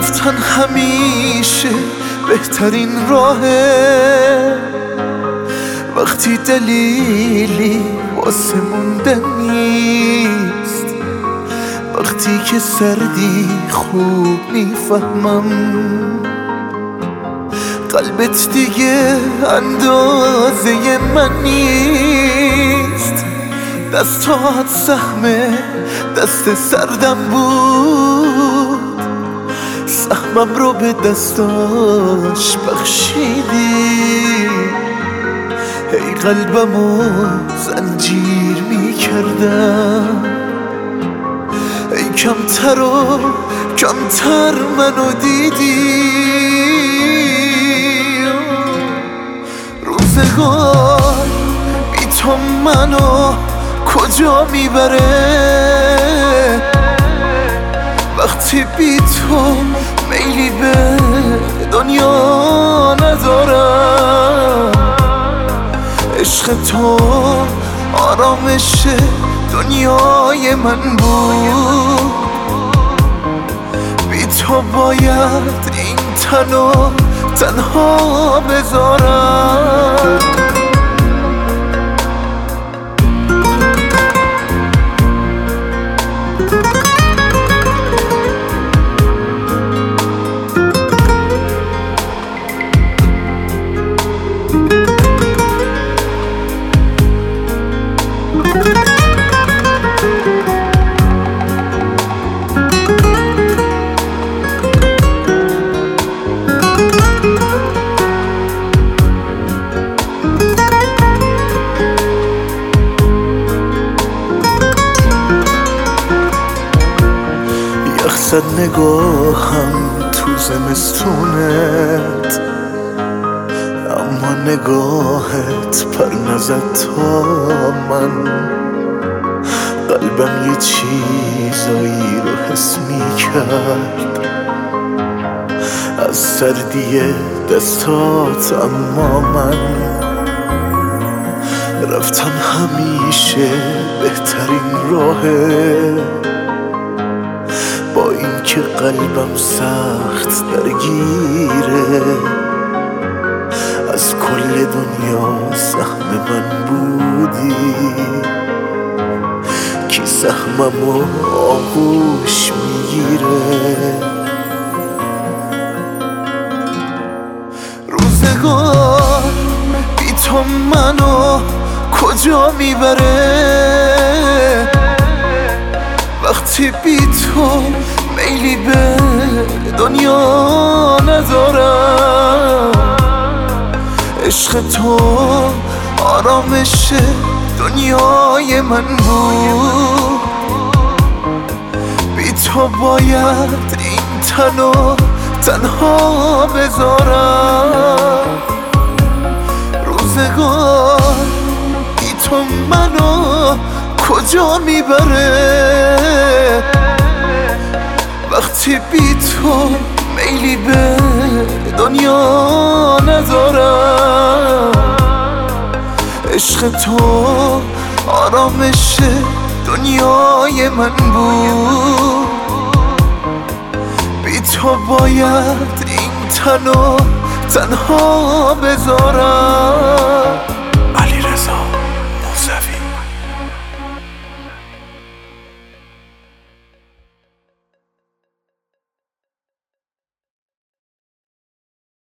رفتن همیشه بهترین راهه، وقتی دلیلی واسه موندن نیست، وقتی که سردی خوب میفهمم قلبت دیگه اندازه من نیست. دستات سهم دست سردم بود، سهمم رو به دستاش بخشیدی. ای قلبمو زنجیر میکردم، ای کمتر و کمتر منو دیدی. روزگار بی تو منو کجا میبره، وقتی بی تو میلی به دنیا ندارم. عشق تو آرامش دنیای من بود، بی تو باید این تنو تنها بذارم. یخزد نگاهم تو زمستونت، اما نگاهت پر نزد تا من. قلبم یه چیزایی رو حس میکرد از سردی دستات، اما من رفتن همیشه بهترین راهه. با این که قلبم سخت درگیره، از کل دنیا سهم من بودی. کی سهممو آغوش میگیره. روزگار بی تو منو کجا میبره، وقتی بی تو میلی به دنیا ندارم. عشق تو آرامش دنیای من بود، بی تو باید این تنو تنها بذارم. روزگار بی تو منو کجا میبره، وقتی بی تو میلی به دنیا ندارم. عشق تو آرامش دنیای من بود، بی تو باید این تنو تنها بذارم.